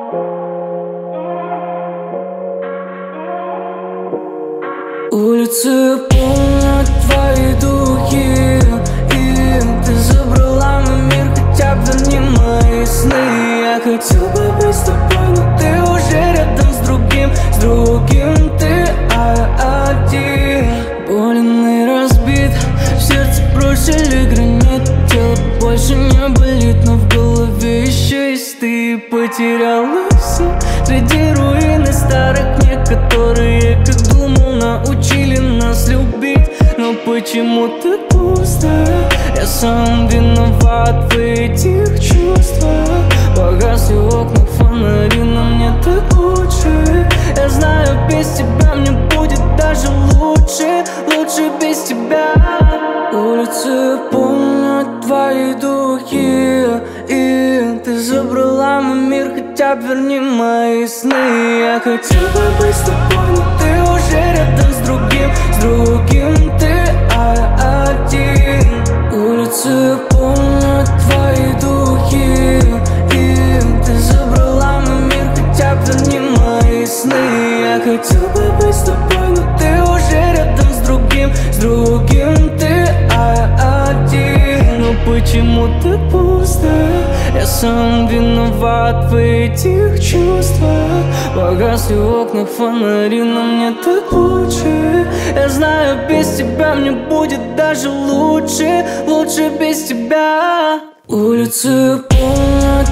Улицы полны твои духи, и ты забрала мой мир, хотя бы верни мои сны. Я хотел бы быть с тобой, но ты уже рядом с другим ты один. Болен и разбит, в сердце бросили гранит. Тело больше не болит, но в голове еще есть ты. Потеряла все среди руин и старых книг, которые, как думал, научили нас любить. Но почему ты пустая? Я сам виноват в этих чувствах. Погасли окна, фонари, но мне так лучше. Я знаю, без тебя мне будет даже лучше. Лучше без тебя. Улицы помнят твои духи, и ты забрала мой мир, хотя бы верни мои сны. Я хотел бы быть с тобой, но ты уже рядом с другим ты один. Улицы помнят твои духи, и ты забрала мой мир, хотя бы верни мои сны. Я хотел бы быть с тобой, но ты уже рядом с другим ты один. Но почему ты пустая? Я сам виноват в этих чувствах. Погасли окна, фонари, но мне так лучше. Я знаю, без тебя мне будет даже лучше. Лучше без тебя. Улицы помнят